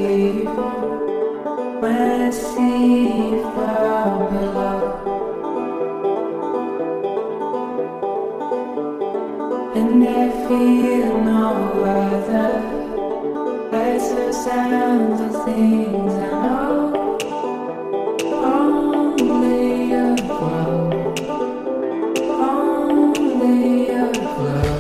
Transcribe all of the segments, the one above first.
see you, when I see you from below, and I feel no other. Lights the sounds of things I know. Only your glow, only your glow.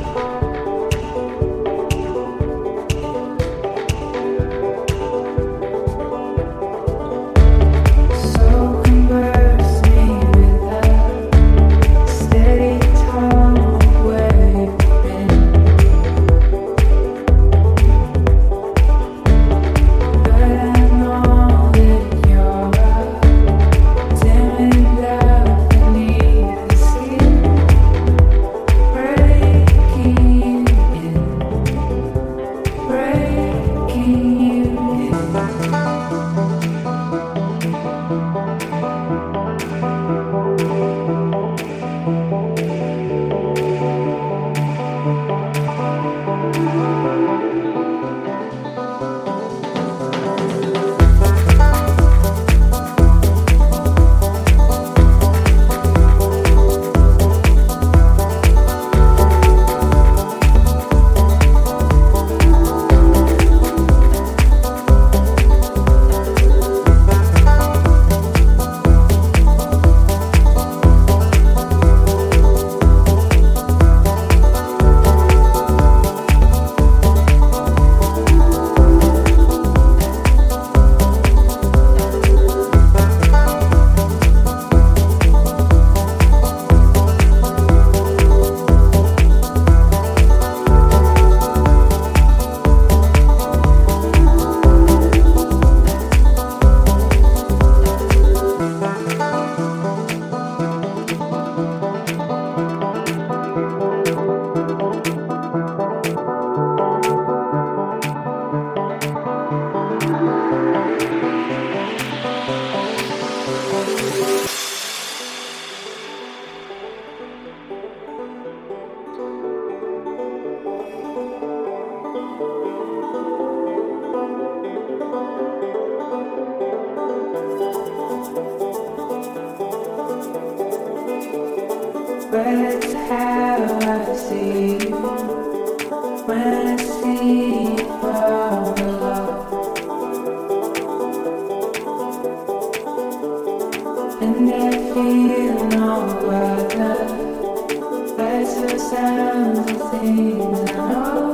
That's how I see you, when I see you from below, and I feel no other. That's the sound of things I know.